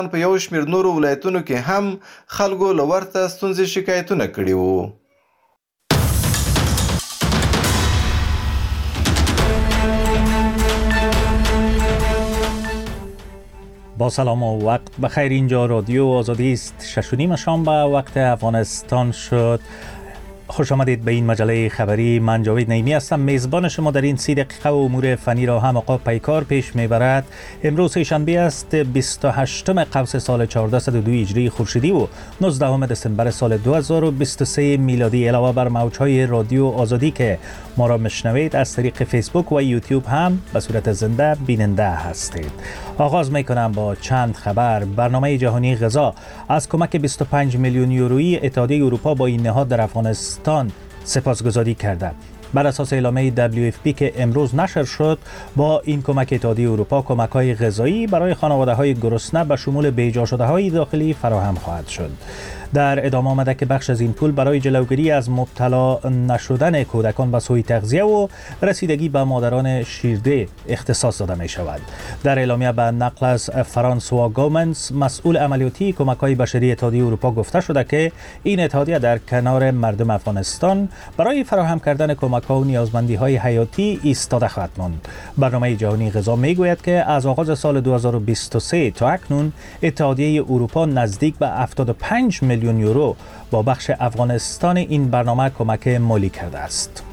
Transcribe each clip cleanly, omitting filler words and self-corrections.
په یو شمېر نورو ولایتونو کې هم خلکو له ورته ستونزې شکایتونه کړي وو. با سلام و وقت بخیر. اینجا رادیو آزادی است. 6:30 شام به وقت افغانستان شد. خوش آمدید به این مجله خبری. من جاوید نعیمی هستم. میزبان شما در این 30 دقیقه و امور فنی را هم آقا پیکار پیش میبرد. امروز شنبه است 28 قوس سال 1402 هجری خورشیدی و 19 دسامبر سال 2023 میلادی. علاوه بر موجهای رادیو آزادی که ما را میشنوید، از طریق فیسبوک و یوتیوب هم به صورت زنده بیننده هستید. آغاز میکنم با چند خبر. برنامه جهانی غذا از کمک 25 میلیون یورویی اتحادیه اروپا با این نهاد در افغانستان سپاسگزاری کرده. بر اساس اعلامیه WFP که امروز نشر شد، با این کمک اتحادیه اروپا کمک‌های غذایی برای خانواده‌های گرسنه به شمول بیجا شده‌های داخلی فراهم خواهد شد. در ادامه آمده که بخش از این پول برای جلوگیری از مبتلا نشدن کودکان به سوء تغذیه و رسیدگی به مادران شیرده اختصاص داده می شود. در اعلامیه به نقل از فرانسوا گومنز، مسئول عملیاتی کمک‌های بشری اتحادیه اروپا، گفته شده که این اتحادیه در کنار مردم افغانستان برای فراهم کردن کمک‌ها و نیازمندی‌های حیاتی ایستاده خواهد ماند. برنامه جهانی غذا می‌گوید که از آغاز سال 2023 تا اکنون اتحادیه اروپا نزدیک به 75 میلیون یورو با بخش افغانستان این برنامه کمک مالی کرده است.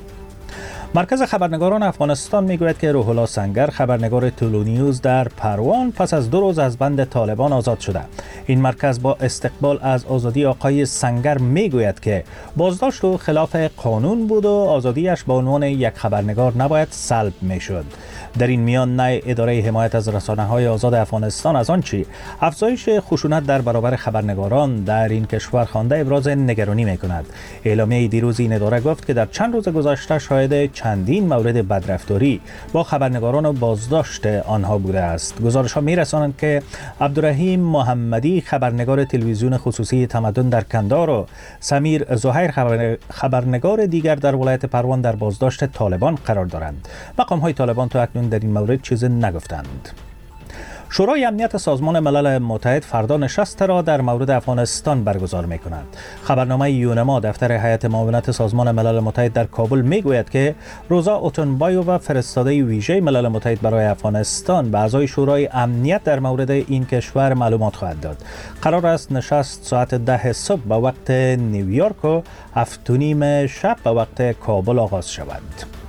مرکز خبرنگاران افغانستان میگوید که روح الله سنگر، خبرنگار تلونیوز در پروان، پس از 2 روز از بند طالبان آزاد شده. این مرکز با استقبال از آزادی آقای سنگر میگوید که بازداشت او خلاف قانون بود و آزادیش به عنوان یک خبرنگار نباید سلب میشد. در این میان نه اداره حمایت از رسانه‌های آزاد افغانستان از آنچه افزایش خشونت در برابر خبرنگاران در این کشور خوانده ابراز نگرانی می‌کند. اعلامیه دیروز این اداره گفت که در چند روز گذشته شاهد چندین مورد بدرفتاری با خبرنگاران و بازداشت آنها بوده است. گزارش‌ها می‌رسانند که عبدالرحیم محمدی، خبرنگار تلویزیون خصوصی تمدن در کندهار، و سمیر زهیر، خبرنگار دیگر در ولایت پروان، در بازداشت طالبان قرار دارند. مقام‌های طالبان تا اکنون در این مورد چیزی نگفتند. شورای امنیت سازمان ملل متحد فردا نشست را در مورد افغانستان برگزار می کند. خبرنامه یونما دفتر هیئت معاونت سازمان ملل متحد در کابل می گوید که روزا اوتونبایووا، فرستاده ویژه ملل متحد برای افغانستان، به اعضای شورای امنیت در مورد این کشور معلومات خواهد داد. قرار است نشست ساعت 10 صبح به وقت نیویورک و 7:30 شب به وقت کابل آغاز شود.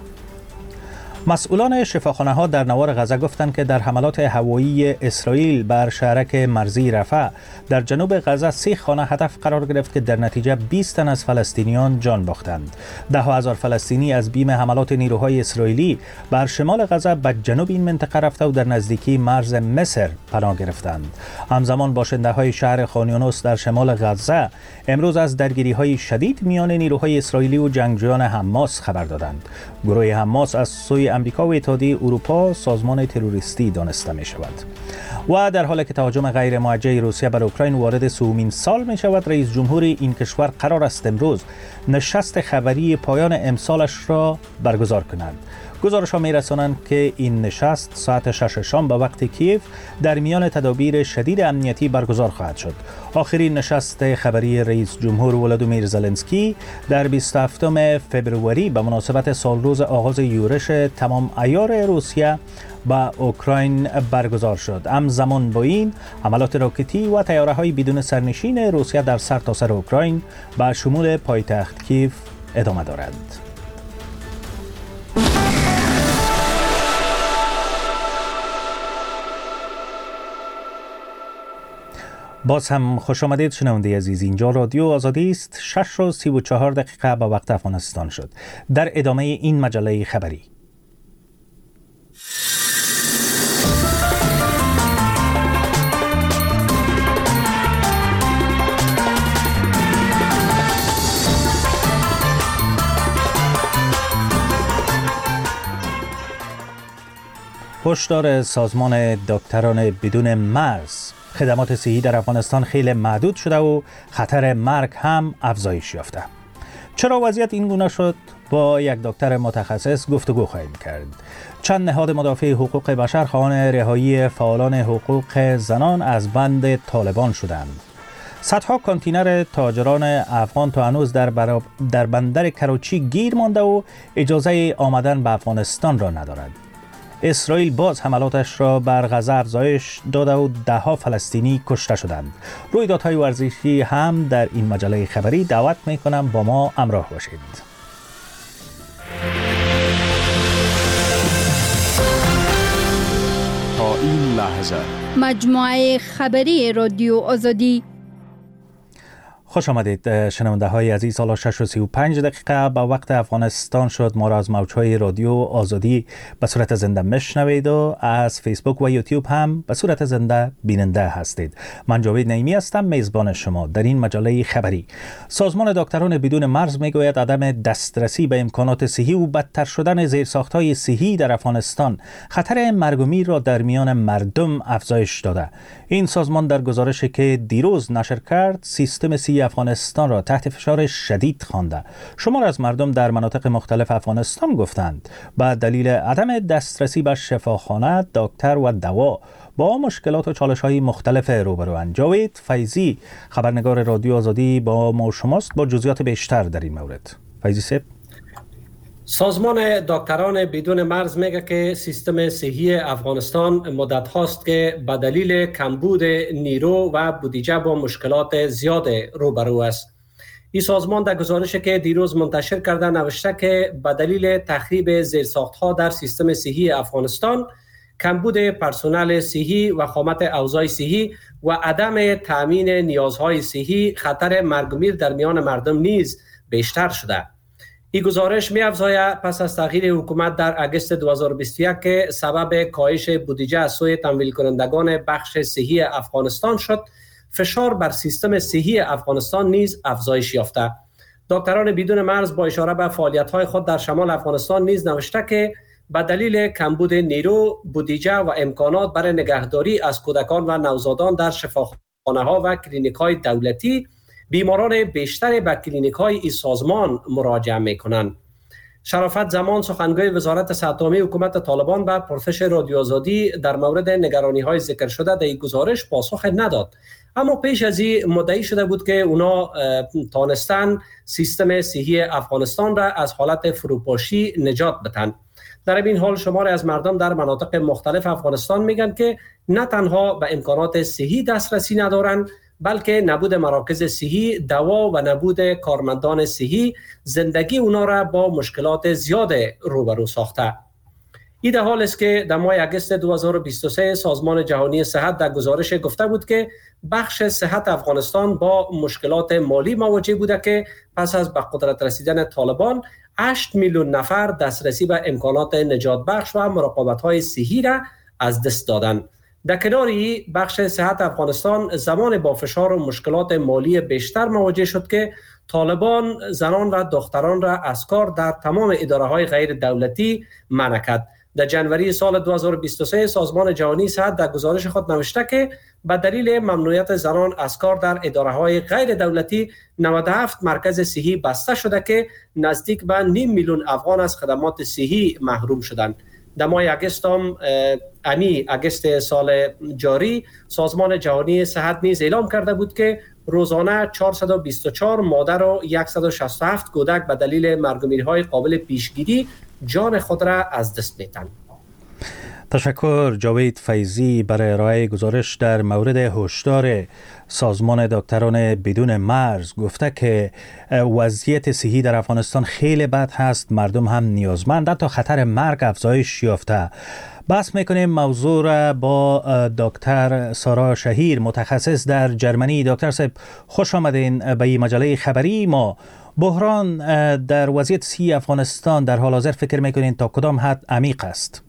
مسئولان شفاخانه‌ها در نوار غزه گفتند که در حملات هوایی اسرائیل بر شهرک مرزی رفح در جنوب غزه 3 خانه هدف قرار گرفت که در نتیجه 20 تن از فلسطینیان جان باختند. 10,000 فلسطینی از بیم حملات نیروهای اسرائیلی بر شمال غزه به جنوب این منطقه رفته و در نزدیکی مرز مصر پناه گرفتند. همزمان باشنده‌های شهر خان یونس در شمال غزه امروز از درگیری‌های شدید میان نیروهای اسرائیلی و جنگجویان حماس خبر دادند. گروه حماس از سوی امریکا و اتحادیه اروپا سازمان تروریستی دانسته می شود. و در حالی که تهاجم غیر موجه روسیه بر اوکراین وارد 3مین سال می شود، رئیس جمهور این کشور قرار است امروز نشست خبری پایان امسالش را برگزار کند. گزارش‌ها می‌رسانند که این نشست ساعت 6 شام به وقت کیف در میان تدابیر شدید امنیتی برگزار خواهد شد. آخرین نشست خبری رئیس جمهور ولادیمیر زلنسکی در 27 فوریه به مناسبت سالروز آغاز یورش تمام عیار روسیه به اوکراین برگزار شد. همزمان با این حملات راکتی و طیاره‌های بدون سرنشین روسیه در سرتاسر اوکراین به شمول پایتخت کیف ادامه دارد. باز هم خوش آمدید شنونده عزیز. اینجا رادیو آزادی است. 6:34 به وقت افغانستان شد. در ادامه این مجله خبری، هشدار سازمان دکتران بدون مرز: خدمات صحی در افغانستان خیلی محدود شده و خطر مرگ هم افزایش یافته. چرا وضعیت این گونه شد؟ با یک دکتر متخصص گفتگو خواهیم کرد. چند نهاد مدافع حقوق بشر خواهان رهایی فعالان حقوق زنان از بند طالبان شدند. صدها کانتینر تاجران افغان تا هنوز در بندر کراچی گیر مانده و اجازه آمدن به افغانستان را ندارد. اسرائیل باز حملاتش را بر غزه افزایش داده و دهها فلسطینی کشته شدند. رویدادهای ورزشی هم در این مجله خبری دعوت میکنم با ما همراه باشید. تا این لحظه مجموعه خبری رادیو آزادی. خوش آمدید شنونده های عزیز. سالا 6:35 به وقت افغانستان شد. ما را از موجهای رادیو آزادی به صورت زنده میشنوید و از فیسبوک و یوتیوب هم به صورت زنده بیننده هستید. من جاوید نعیمی هستم، میزبان شما در این مجله خبری. سازمان دکتران بدون مرز میگوید عدم دسترسی به امکانات صحی و بدتر شدن زیرساخت‌های صحی در افغانستان خطر مرگ و میر را در میان مردم افزایش داده. این سازمان در گزارشی که دیروز نشر کرد سیستم صحی افغانستان را تحت فشار شدید خوانده. شمار از مردم در مناطق مختلف افغانستان گفتند به دلیل عدم دسترسی به شفاخانه، دکتر و دوا با مشکلات و چالش‌های مختلف روبروند. جاوید فیضی خبرنگار رادیو آزادی با ما و شماست با جزئیات بیشتر در این مورد. فیضی صاحب. سازمان دکتران بدون مرز میگه که سیستم صحی افغانستان مدت هاست که به دلیل کمبود نیرو و بودجه با مشکلات زیاد روبرو است. این سازمان در گزارشی که دیروز منتشر کرده نوشته که به دلیل تخریب زیرساخت‌ها در سیستم صحی افغانستان، کمبود پرسنل صحی و خامت اوضاع صحی و عدم تامین نیازهای صحی خطر مرگ و میر در میان مردم نیز بیشتر شده. این گزارش می‌افزاید پس از تغییر حکومت در اگست 2021 که سبب کاهش بودجه از سوی تمویل کنندگان بخش صحی افغانستان شد، فشار بر سیستم صحی افغانستان نیز افزایش یافته. دکتران بدون مرز با اشاره به فعالیت‌های خود در شمال افغانستان نیز نوشته که به دلیل کمبود نیرو، بودجه و امکانات برای نگهداری از کودکان و نوزادان در شفاخانه‌ها و کلینیک‌های دولتی، بیماران بیشتری به کلینیک‌های این سازمان مراجعه می‌کنند. شرافت زمان سخنگوی وزارت صحت عامه حکومت طالبان به پرسش رادیو آزادی در مورد نگرانی‌های ذکر شده در این گزارش پاسخ نداد، اما پیش از این مدعی شده بود که اونا تانستن سیستم صحی افغانستان را از حالت فروپاشی نجات بدن. در این حال شماری از مردم در مناطق مختلف افغانستان میگن که نه تنها به امکانات صحی دسترسی ندارند، بلکه نبود مراکز صحی، دوا و نبود کارمندان صحی زندگی اونا را با مشکلات زیاد روبرو ساخته. این در حال است که در ماه اگست 2023 سازمان جهانی صحت در گزارش گفته بود که بخش صحت افغانستان با مشکلات مالی مواجه بوده که پس از به قدرت رسیدن طالبان 8 میلیون نفر دسترسی به امکانات نجات بخش و مراقبت‌های صحی را از دست دادند. در کناری بخش صحت افغانستان زمان با فشار و مشکلات مالی بیشتر مواجه شد که طالبان زنان و دختران را از کار در تمام اداره‌های غیر دولتی منع کرد. در جنوری سال 2023 سازمان جهانی صحت در گزارش خود نوشته که به دلیل ممنوعیت زنان از کار در اداره‌های غیر دولتی 97 مرکز صحی بسته شده که نزدیک به 9 میلیون افغان از خدمات صحی محروم شدند. در ماه اگست سال جاری سازمان جهانی صحت نیز اعلام کرده بود که روزانه 424 مادر و 167 کودک به دلیل مرگ و میرهای قابل پیشگیری جان خود را از دست می‌دهند. تشکر جاوید فیضی برای ارائه گزارش در مورد هشدار سازمان دکتران بدون مرز. گفته که وضعیت صحی در افغانستان خیلی بد هست، مردم هم نیازمند تا خطر مرگ افزایش یافته. بحث میکنیم موضوع را با دکتر سارا شهیر متخصص در جرمنی. دکتر صاحب خوش آمدین به این مجله خبری ما. بحران در وضعیت صحی افغانستان در حال حاضر فکر میکنین تا کدام حد عمیق است؟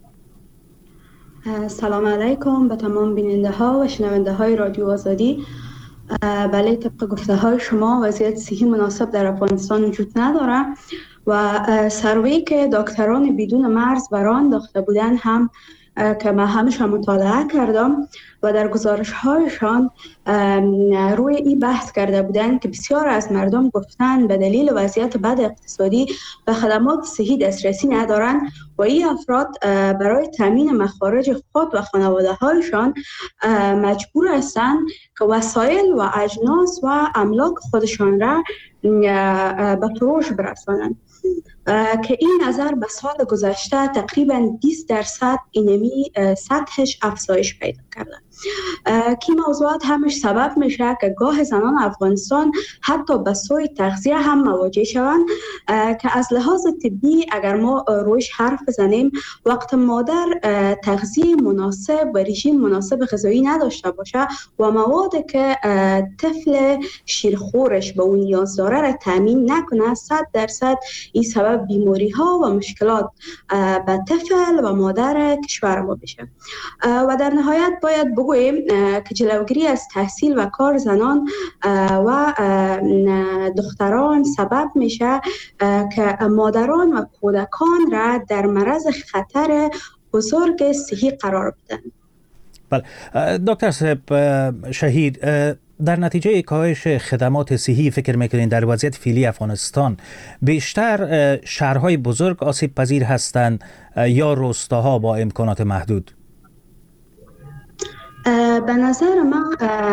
سلام علیکم به تمام بیننده ها و شنونده های رادیو آزادی. بله، طبق گفته های شما وضعیت صحی مناسب در افغانستان وجود نداره و سروی که دکتران بدون مرز بران انداخته بودن هم که من همیشه مطالعه کردم و در گزارش هایشان روی این بحث کرده بودند که بسیار از مردم گفتن به دلیل وضعیت بد اقتصادی به خدمات صحی دسترسی ندارند و این افراد برای تامین مخارج خود و خانواده هایشان مجبور هستند که وسایل و اجناس و املاک خودشان را به فروش برسانند که این نظر به سال گذشته تقریبا 20% اینمی سطحش افزایش پیدا کرده. که موضوعات همش سبب میشه که گاه زنان افغانستان حتی به سوی تغذیه هم مواجه شوند که از لحاظ طبی اگر ما رویش حرف بزنیم وقت مادر تغذیه مناسب و رژیم مناسب غذایی نداشته باشه و موادی که طفل شیرخورش به اون نیاز داره را تامین نکنه 100% این سبب بیماری ها و مشکلات به طفل و مادر کشور ما بشه. و در نهایت باید بگوییم که جلوگیری از تحصیل و کار زنان و دختران سبب میشه که مادران و کودکان را در معرض خطر بزرگ صحی قرار بدن. بله دکتر صاحب شهید، در نتیجه کاهش خدمات صحی فکر میکنین در وضعیت فعلی افغانستان بیشتر شهرهای بزرگ آسیب پذیر هستند یا روستاها با امکانات محدود؟ به نظر من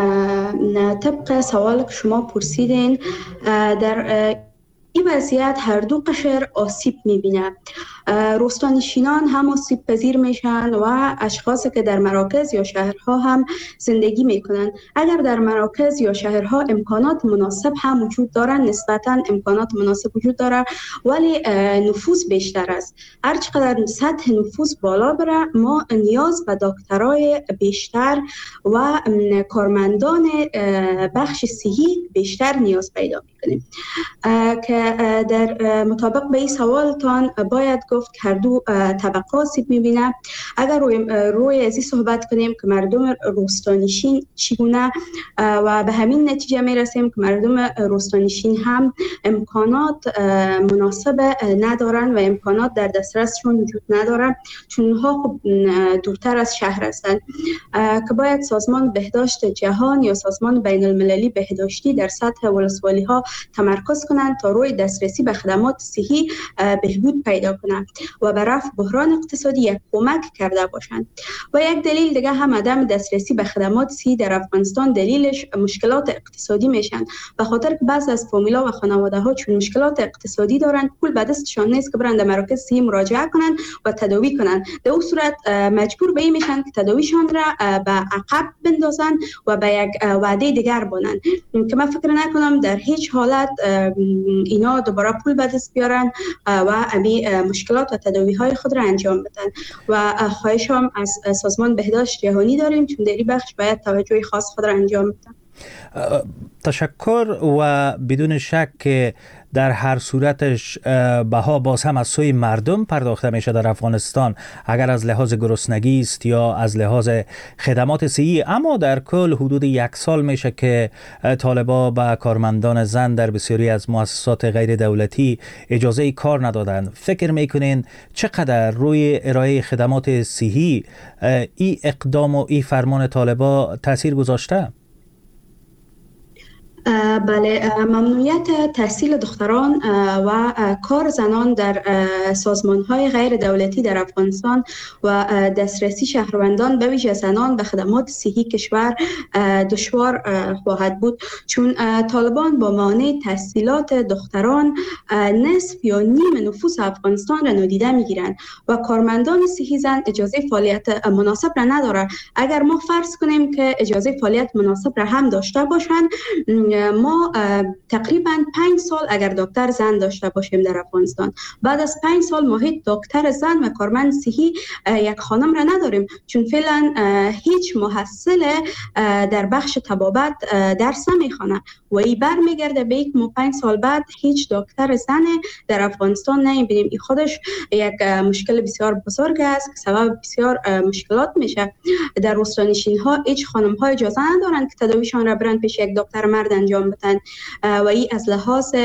طبق سوال که شما پرسیدین در این وضعیت هر دو قشر آسیب میبینه. روستانشینان هم آسیب پذیر میشن و اشخاصی که در مراکز یا شهرها هم زندگی میکنن. اگر در مراکز یا شهرها امکانات مناسب هم وجود دارن، نسبتا امکانات مناسب وجود داره ولی نفوذ بیشتر است. هر چقدر سطح نفوذ بالا بره ما نیاز به دکترای بیشتر و کارمندان بخش صحی بیشتر نیاز پیدا میکنیم که در مطابق به این سوالتان باید گفت که هر دو طبقه آسیب میبینه. اگر روی ازی صحبت کنیم که مردم روستانشین چگونه و به همین نتیجه میرسیم که مردم روستانشین هم امکانات مناسب ندارن و امکانات در دسترسشون وجود ندارن چون اونها خب دورتر از شهر هستند که باید سازمان بهداشت جهان یا سازمان بین المللی بهداشتی در سطح ولسوالی ها تمرکز کنند تا روی دسترسی به خدمات صحی بهبود پیدا کنند و به رفع بحران اقتصادی یک کمک کرده باشند. و یک دلیل دیگه هم عدم دسترسی به خدمات صحی در افغانستان دلیلش مشکلات اقتصادی میشن، به خاطر که بعضی از فامیلا و خانواده ها چون مشکلات اقتصادی دارند پول به دستشان نیست که برند مراکز صحی مراجعه کنند و تداوی کنند. در اون صورت مجبور به این میشن که تداویشان را به عقب بندازن و به یک وعده دیگر بانند که من فکر نکنم در هیچ حالت اینا دوباره پول به دست بیارن و مشکلات و تداوی های خود را انجام بدن. و خواهشم از سازمان بهداشت جهانی داریم چون در این بخش باید توجه خاص خود را انجام بدن. تشکر. و بدون شک که در هر صورتش بها باز هم از سوی مردم پرداخته میشه در افغانستان، اگر از لحاظ گرسنگی است یا از لحاظ خدمات صحی. اما در کل حدود 1 سال میشه که طالبا به کارمندان زن در بسیاری از مؤسسات غیر دولتی اجازه کار ندادن. فکر میکنین چقدر روی ارائه خدمات صحی این اقدام و این فرمان طالبا تاثیر گذاشته؟ بله، ممنوعیت تحصیل دختران و کار زنان در سازمان‌های غیر دولتی در افغانستان و دسترسی شهروندان به ویژه زنان به خدمات صحی کشور دشوار خواهد بود چون طالبان با مانع تحصیلات دختران نصف یا نیم نفوس افغانستان را نادیده می‌گیرند و کارمندان صحی زن اجازه فعالیت مناسب را ندارند. اگر ما فرض کنیم که اجازه فعالیت مناسب را هم داشته باشند، ما تقریبا 5 سال اگر دکتر زن داشته باشیم در افغانستان، بعد از 5 سال ما هیچ دکتر زن و کارمند صحی یک خانم را نداریم چون فعلا هیچ محصل در بخش طبابت درس نمیخوانه و این برمیگرده به یک 5 سال بعد هیچ دکتر زن در افغانستان نمیبینیم. این خودش یک مشکل بسیار بزرگ است که سبب بسیار مشکلات میشه. در روستانشین ها هیچ خانم ها اجازه ندارند که تداویشان را برند پیش یک دکتر مرد انجام بدن و این از لحاظ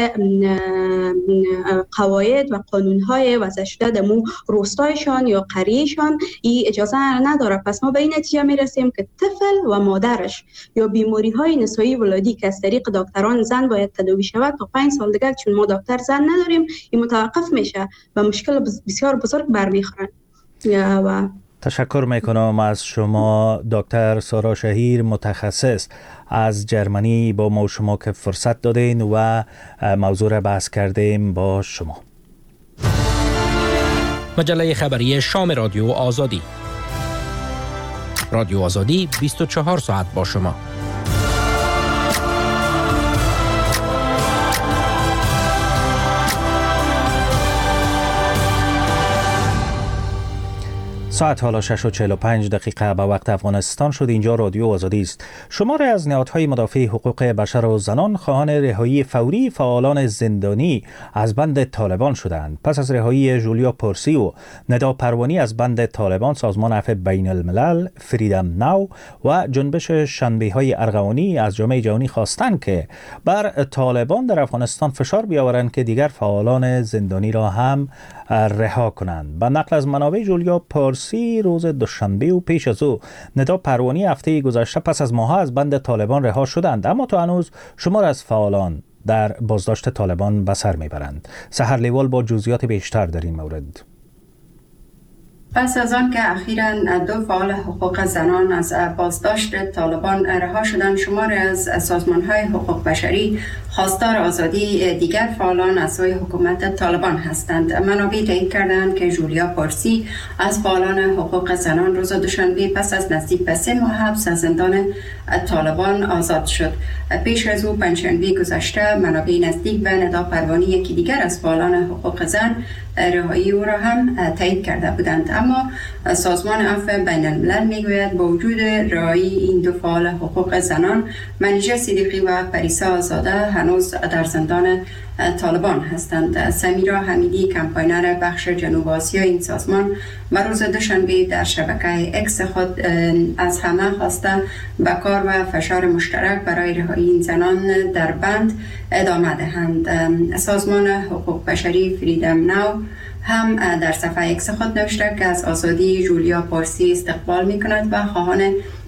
قواعد و قانون‌های وضع شده در مو روستایشان یا قریهشان این اجازه نداره. پس ما به این نتیجه میرسیم که طفل و مادرش یا بیماری‌های نسایی ولادی که از طریق دکتران زن باید تداوی شود تا 5 سال دیگر چون ما دکتر زن نداریم این متوقف میشه و مشکل بسیار بزرگ برمیخورن. و تشکر میکنم از شما دکتر سارا شهیر، متخصص از جرمنی، با ما شما که فرصت دادین و موضوع را بحث کردیم با شما. مجله خبری شام رادیو آزادی. رادیو آزادی 24 ساعت با شما. ساعت حالا 6:45 به وقت افغانستان شد. اینجا رادیو آزادی است. شماری از نهادهای مدافع حقوق بشر و زنان خواهان رهایی فوری فعالان زندانی از بند طالبان شدند. پس از رهایی جولیا پورسی و ندا پروانی از بند طالبان، سازمان عفو بین الملل، فریدم ناو و جنبش شنبه‌های ارغوانی از جامعه جهانی خواستند که بر طالبان در افغانستان فشار بیاورند که دیگر فعالان زندانی را هم رها کنند. به نقل از منابع جولیا پورسی روز دوشنبه و پیش از او ندا پروانی هفته گذشته پس از ماه‌ها از بند طالبان رها شدند، اما تا هنوز شمار از فعالان در بازداشت طالبان به سر میبرند. سحر لیوال با جزئیات بیشتر در این مورد. پس از آن که اخیراً 2 فعال حقوق زنان از بازداشت طالبان رها شدند، شماری از سازمان‌های حقوق بشری خواستار آزادی دیگر فعالان از سوی حکومت طالبان هستند. منابع تایید کردند که جولیا پورسی از فعالان حقوق زنان روز دوشنبه پس از نزدیک به 3 ماه حبس از زندان طالبان آزاد شد. پیش از او پنجشنبه گذشته منابع نزدیک به ندا پروانی، یکی دیگر از فعالان حقوق زن، رهایی او را هم تایید کرده بودند. اما سازمان عفو بین الملل میگوید با وجود رهایی این 2 فعال حقوق زنان، منیژه صدیقی و پریسا آزاده هنوز در زندان طالبان هستند. سمیرا حمیدی، کمپاینر بخش جنوب آسیا این سازمان، روز دوشنبه در شبکه اکس خود از همه خواسته به کار و فشار مشترک برای رهایی این زنان در بند ادامه دهند. سازمان حقوق بشری فریدم ناو هم در صفحه اکس خود نوشته که از آزادی جولیا پورسی استقبال می کند و خواهان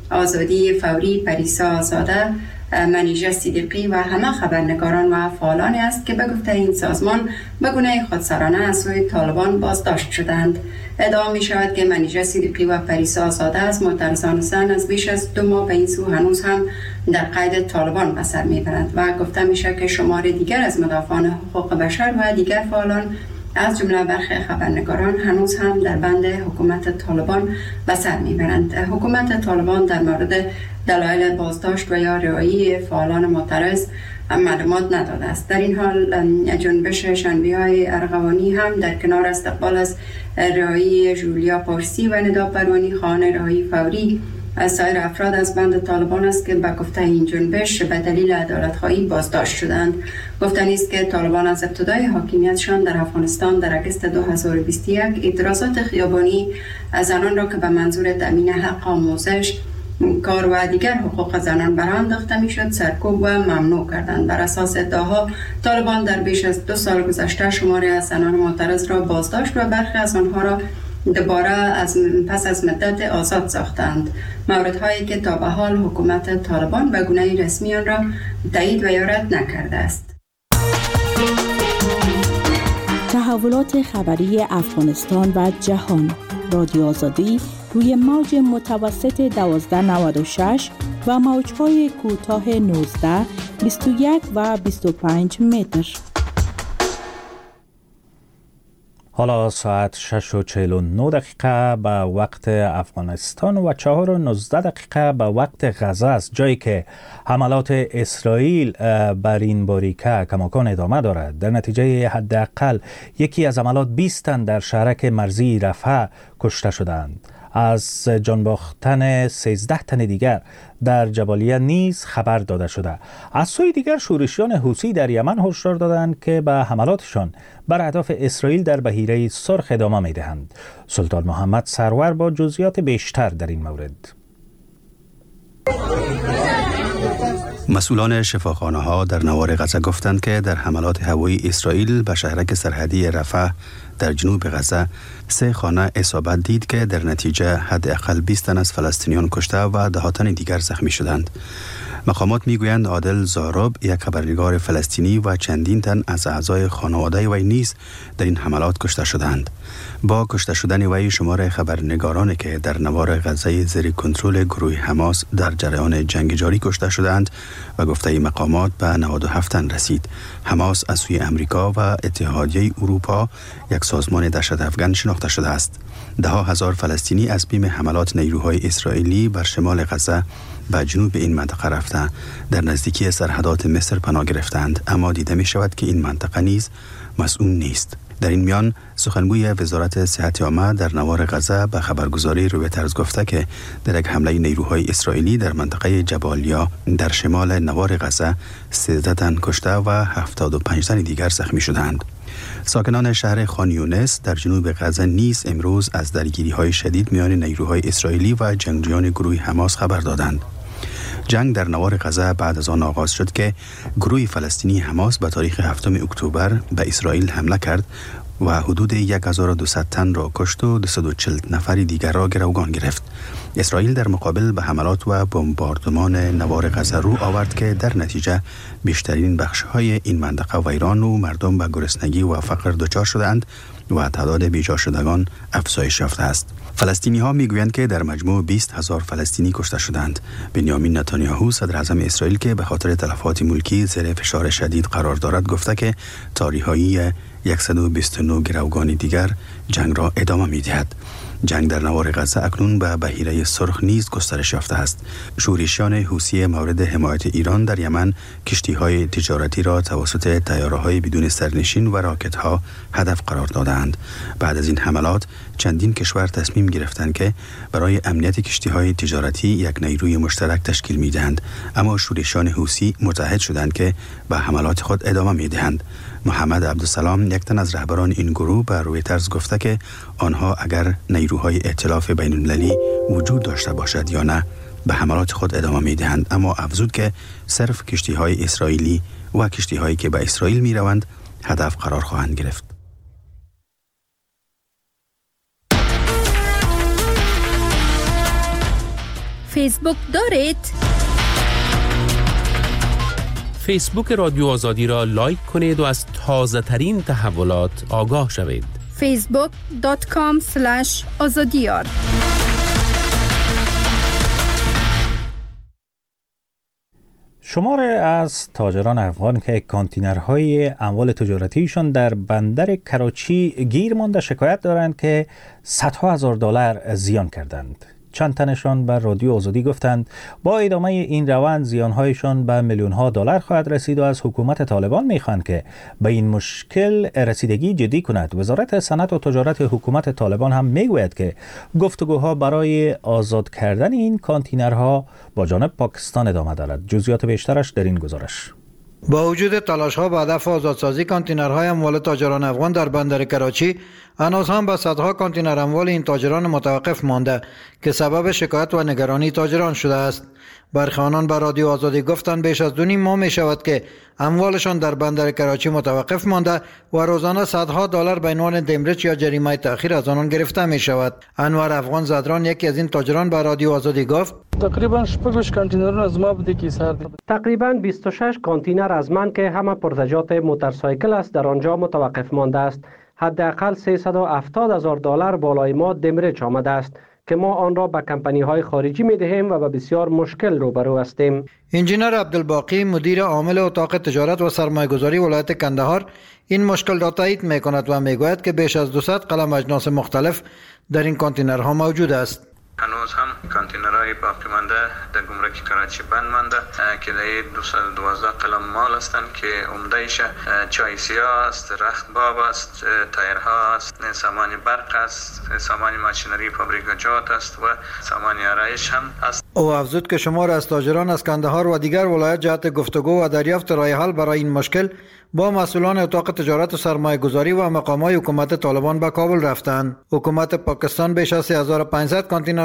آزادی فوری پریسا آزاده، منیژه صدیقی و همه خبرنگاران و فعالانی است که به گفته این سازمان به گونه خودسرانه از سوی طالبان بازداشت شدند. ادعا می شود که منیژه صدیقی و پریسا آزاده از معترضان زن از بیش از 2 ماه به این سو هنوز هم در قید طالبان به سر می برند و گفته می شود که شمار دیگر از مدافعان حقوق بشر و دیگر فعالان از جمله برخی خبرنگاران هنوز هم در بند حکومت طالبان به سر میبرند. حکومت طالبان در مورد دلایل بازداشت و یا رهایی فعالان معترض معلومات نداده است. در این حال جنبش شنبه‌های ارغوانی هم در کنار استقبال از رهایی جولیا پورسی و ندا پروانی خواهان رهایی فوری از سایر افراد از بند طالبان است که به گفته این جنبش به دلیل عدالت‌خواهی بازداشت شدند. گفتنی است که طالبان از ابتدای حاکمیتشان در افغانستان در اگست 2021 اعتراضات خیابانی از زنان را که به منظور تامین حق آموزش، کار و دیگر حقوق زنان برآ انداخته میشد سرکوب و ممنوع کردند. بر اساس ادعاها طالبان در بیش از 2 سال گذشته شماری از زنان معترض را بازداشت و برخی از آنها را دوباره پس از مدت آزاد ساختند. موردهایی که تا به حال حکومت طالبان به گونه رسمی آن را تایید و یا رد نکرده است. تحولات خبری افغانستان و جهان. رادیو آزادی روی موج متوسط 1296 و موج‌های کوتاه 19، 21 و 25 متر. حالا ساعت 6:49 به وقت افغانستان و 4:19 به وقت غزه است، جایی که حملات اسرائیل بر این باریکه کماکان ادامه دارد. در نتیجه حداقل یکی از حملات 20 تن در شهرک مرزی رفح کشته شدند. از جان باختن 13 تن دیگر در جبالیه نیز خبر داده شده. از سوی دیگر شورشیان حوثی در یمن هشدار دادند که به حملاتشان بر اهداف اسرائیل در بحیره سرخ ادامه می‌دهند. سلطان محمد سرور با جزئیات بیشتر در این مورد. مسئولان شفاخانه‌ها در نوار غزه گفتند که در حملات هوایی اسرائیل به شهرک سرحدی رفح در جنوب غزه 3 خانه اصابت دید که در نتیجه حداقل 20 تن از فلسطینیان کشته و 10 تن دیگر زخمی شدند. مقامات میگویند عادل زارب، یک خبرنگار فلسطینی و چندین تن از اعضای خانواده وی نیز در این حملات کشته شدند. با کشته شدن وی شمار خبرنگارانی که در نوار غزه زیر کنترل گروه حماس در جریان جنگ جاری کشته شدند و گفته مقامات به 97 تن رسید. حماس از سوی امریکا و اتحادیه اروپا یک سازمان دهشت افغان شناخته شده است. 10,000 فلسطینی از بیم حملات نیروهای اسرائیلی بر شمال غزه به جنوب این منطقه رفته در نزدیکی سرحدات مصر پناه گرفتند، اما دیده می شود که این منطقه نیز مسئول نیست. در این میان سخنگوی وزارت صحت عامه در نوار غزه به خبرگزاری رویترز گفته که در یک حمله نیروهای اسرائیلی در منطقه جبالیا در شمال نوار غزه 13 تن کشته و 75 تن دیگر زخمی شدند. ساکنان شهر خان یونس در جنوب غزه نیز امروز از درگیری‌های شدید میان نیروهای اسرائیلی و جنگجویان گروه حماس خبر دادند. جنگ در نوار غزه بعد از آن آغاز شد که گروه فلسطینی حماس به تاریخ 7 اکتبر به اسرائیل حمله کرد و حدود 1200 تن را کشت و 240 نفر دیگر را گروگان گرفت. اسرائیل در مقابل به حملات و بمباردمان نوار غزه رو آورد که در نتیجه بیشترین بخش‌های این منطقه ویران و مردم به گرسنگی و فقر دچار شدند و تعداد بیجا شدگان افزایش یافته است. فلسطینی ها میگویند که در مجموع 20,000 فلسطینی کشته شدند. بنیامین نتانیاهو صدر اعظم اسرائیل که به خاطر تلفات ملکی زیر فشار شدید قرار دارد گفته که تاریخ‌های 129 گروگان دیگر جنگ را ادامه می‌دهد. جنگ در نوار غزه اکنون به بحیره سرخ نیز گسترش یافته است. شورشیان حوثی مورد حمایت ایران در یمن کشتی‌های تجارتی را توسط طیاره‌های بدون سرنشین و راکت‌ها هدف قرار دادند. بعد از این حملات چندین کشور تصمیم گرفتند که برای امنیت کشتی‌های تجارتی یک نیروی مشترک تشکیل می‌دهند، اما شورشیان حوثی متحد شدند که به حملات خود ادامه می‌دهند. محمد عبدالسلام، یک تن از رهبران این گروه، به رویترز گفته که آنها اگر نیروهای ائتلاف بین‌المللی وجود داشته باشد یا نه به حملات خود ادامه می‌دهند، اما افزود که صرف کشتی‌های اسرائیلی و کشتی‌هایی که به اسرائیل می‌روند هدف قرار خواهند گرفت. فیسبوک دارید؟ فیسبوک رادیو آزادی را لایک کنید و از تازه ترین تحولات آگاه شوید. facebook.com/azadiyar شمار از تاجران افغان که کانتینرهای اموال تجارتیشان در بندر کراچی گیر مانده شکایت دارند که صدها هزار دلار زیان کردند. چند تنشان بر رادیو آزادی گفتند با ادامه این روند زیانهایشان به میلیون‌ها دلار خواهد رسید و از حکومت طالبان می‌خواهند که به این مشکل رسیدگی جدی کند. وزارت صنعت و تجارت حکومت طالبان هم میگوید که گفتگوها برای آزاد کردن این کانتینرها با جانب پاکستان ادامه دارد. جزئیات بیشترش در این گزارش. با وجود تلاش‌ها به هدف آزادسازی کانتینرهای اموال تاجران افغان در بندر کراچی، هنوز هم به صدها کانتینر اموال این تاجران متوقف مانده که سبب شکایت و نگرانی تاجران شده است. برخی آنان به رادیو آزادی گفتند بیش از 2.5 ماه می شود که اموالشان در بندر کراچی متوقف مانده و روزانه صدها دلار به عنوان دمرچ یا جریمه تأخیر از آنان گرفته می شود. انور افغان زدران، یکی از این تاجران، به رادیو آزادی گفت تقریبا 6 کانتینر از ما بوده که سر تقریبا 26 کانتینر از من که همه پرزجات موتورسایکل است در آنجا متوقف مانده است. حداقل 370,000 دلار بالای ما دمرچ آمده است که ما آن را به کمپانی های خارجی می دهیم و به بسیار مشکل روبرو هستیم. انجینر عبدالباقی، مدیر عامل اتاق تجارت و سرمایه‌گذاری ولایت کندهار، این مشکل را تایید می کند و می گوید که بیش از 200 قلم اجناس مختلف در این کانتینرها موجود است. هنوز هم کانتینرهای باقی مانده در گمرک کراچی بند مانده که در 212 قلم مال هستند که عمده‌اش چای سیاه است، رخت باب است، تایرها است، سامان برق است، سامان ماشینری فابریکاجات است و سامان آرایش هم است. او افزود که شمار از تاجران از کندهار و دیگر ولایات جهت گفتگو و دریافت راه حل برای این مشکل با مسئولان اتاق تجارت و سرمایه گذاری و مقامات حکومت طالبان به کابل رفتند. حکومت پاکستان بیش از 3500 کانتینر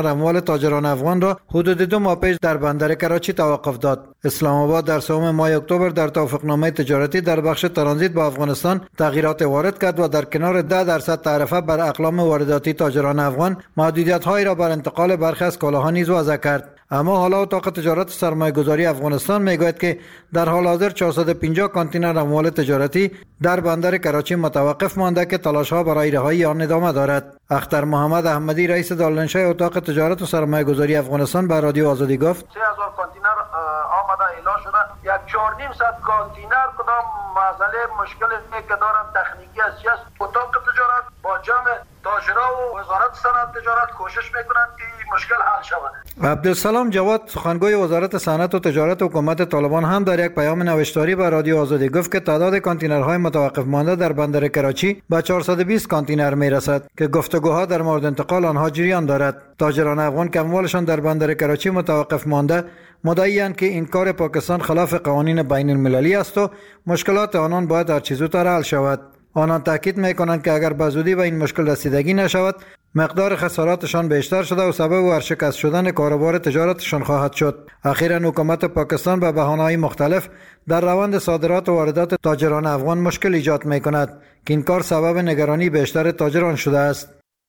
کانتینر اموال تاجران افغان را حدود 2 ماه پیش در بندر کراچی توقف داد. اسلام آباد در 3 ماه اکتبر در توافقنامه تجارتی در بخش ترانزیت با افغانستان تغییرات وارد کرد و در کنار 10% تعرفه بر اقلام وارداتی تاجران افغان محدودیت‌هایی را بر انتقال برخی از کالاها نیز وضع کرد. اما حالا اتاق تجارت سرمایه‌گذاری افغانستان میگوید که در حال حاضر 450 کانتینر اموال تجارتی در بندر کراچی متوقف مانده که تلاش‌ها برای رهایی آن ادامه دارد. اختر محمد احمدی رئیس دالنشاه اتاق تجارت و سرمایه‌گذاری افغانستان به رادیو آزادی گفت 3000 کانتینر آمده اعلام شده، 1.5 کانتینر کدام مسئله مشکلی که دارن تکنیکی است. اتاق تجارت با جمع تاجرها و وزارت صنعت تجارت کوشش میکنند که این مشکل حل شود. عبدالسلام جواد سخنگوی وزارت صنعت و تجارت حکومت طالبان هم در یک پیام نوشتاری به رادیو آزادی گفت که تعداد کانتینرهای متوقف مانده در بندر کراچی به 420 کانتینر میرسد که گفتگوها در مورد انتقال آنها جریان دارد. تاجران افغان که اموالشان در بندر کراچی متوقف مانده مدعی‌اند که این کار پاکستان خلاف قوانین بین المللی است و مشکلات آنان باید هر چه زودتر حل شود. آنان تاکید می‌کنند که اگر به زودی به این مشکل رسیدگی نشود مقدار خساراتشان بیشتر شده و سبب ورشکست شدن کاروبار تجارتشان خواهد شد. اخیراً حکومت پاکستان به بهانه‌های مختلف در روند صادرات و واردات تاجران افغان مشکل ایجاد می‌کند که این کار سبب نگرانی بیشتر تاجران شده است.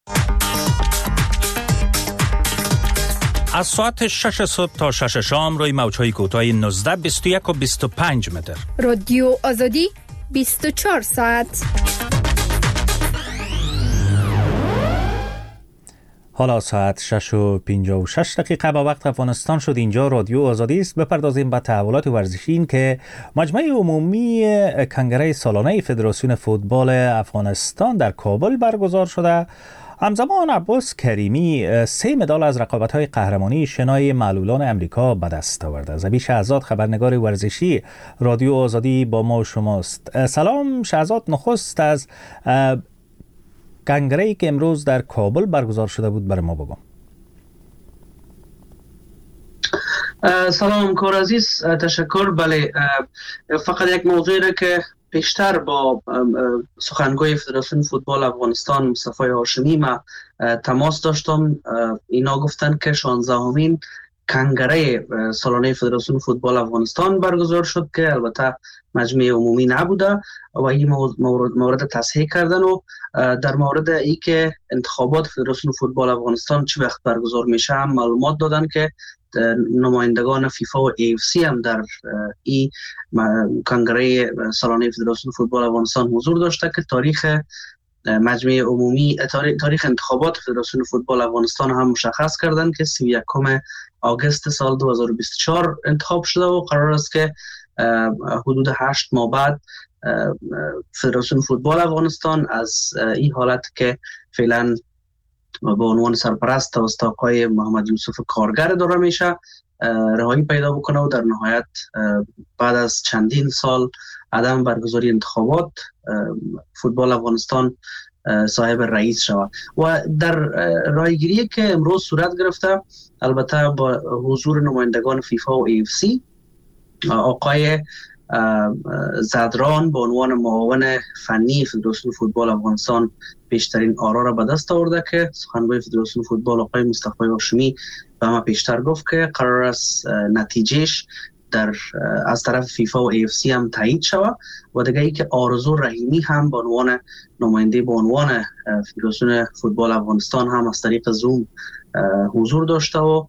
از ساعت 6 صبح تا 6 شام روی موج‌های کوتاه 19 21 و 25 متر. رادیو آزادی 24 ساعت. حالا ساعت 6 و 56 دقیقه با وقت افغانستان شد. اینجا رادیو آزادی است. بپردازیم به تحولات ورزشی. این که مجمع عمومی کنگره سالانه فدراسیون فوتبال افغانستان در کابل برگزار شده. همزمان عباس کریمی 3 مدال از رقابت‌های قهرمانی شنای معلولان امریکا به دست آورده. زبی شهزاد خبرنگار ورزشی رادیو آزادی با ما و شماست. سلام شهزاد، نخست از کنگره‌ای که امروز در کابل برگزار شده بود برای ما بگم. سلام کار عزیز، تشکر. بله، فقط یک موضوعی را که پیشتر با سخنگوی فدراسیون فوتبال افغانستان مصطفی هاشمی ما تماس داشتم. اینا گفتن که 16مین کنگره سالانه فدراسیون فوتبال افغانستان برگزار شد که البته مجمع عمومی نبوده و این مورد تصحیح کردن و در مورد ای که انتخابات فدراسیون فوتبال افغانستان چه وقت برگزار میشه هم معلومات دادن که نمایندگان فیفا و AFC هم در این کنگره سالانه فدراسیون فوتبال افغانستان حضور داشته که تاریخ مجمع عمومی تاریخ انتخابات فدراسیون فوتبال افغانستان هم مشخص کردن که 31 آگوست سال 2024 انتخاب شده و قرار است که حدود 8 ماه بعد فدراسیون فوتبال افغانستان از این حالت که فعلا به عنوان سرپرست توسط آقای محمد یوسف کارگر اداره میشه رهایی پیدا بکنه و در نهایت بعد از چندین سال عدم برگزاری انتخابات فوتبال افغانستان صاحب رئیس شود. و در رایگیری که امروز صورت گرفته البته با حضور نمایندگان فیفا و AFC، آقای زدران به عنوان معاون فنی فدراسیون فوتبال افغانستان بیشترین آرا را به دست آورده که سخنگوی فدراسیون فوتبال آقای مصطفی هاشمی به ما پیشتر گفت که قرار است نتیجهش از طرف فیفا و AFC هم تایید شود و دیگه ای که آرزو رحیمی هم به عنوان نماینده به عنوان فدراسیون فوتبال افغانستان هم از طریق زوم حضور داشته و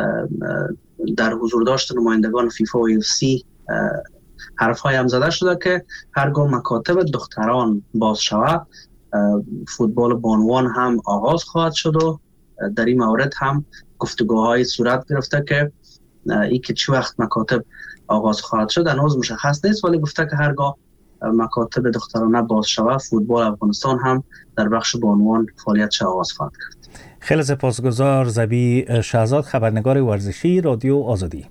در حضور داشت نمایندگان فیفا و AFC حرف‌های هم زده شده که هرگاه مکاتب دختران باز شود فوتبال بانوان هم آغاز خواهد شد و در این مورد هم گفتگوهای صورت گرفته که ای که چه وقت مکاتب آغاز خواهد شد هنوز مشخص نیست، ولی گفته که هرگاه مکاتب دخترانه باز شود فوتبال افغانستان هم در بخش بانوان فعالیتش آغاز خواهد کرد. خیلی سپاسگزار زبی شهزاد خبرنگار ورزشی رادیو آزادی.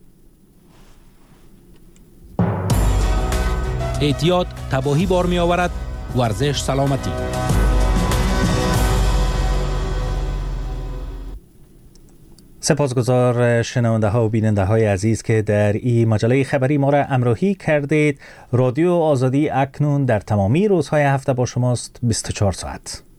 احتیاط تباهی بار می آورد، ورزش سلامتی. سپاسگزار شنونده ها و بیننده های عزیز که در این مجله خبری ما را همراهی کردید. رادیو آزادی اکنون در تمامی روزهای هفته با شماست 24 ساعت.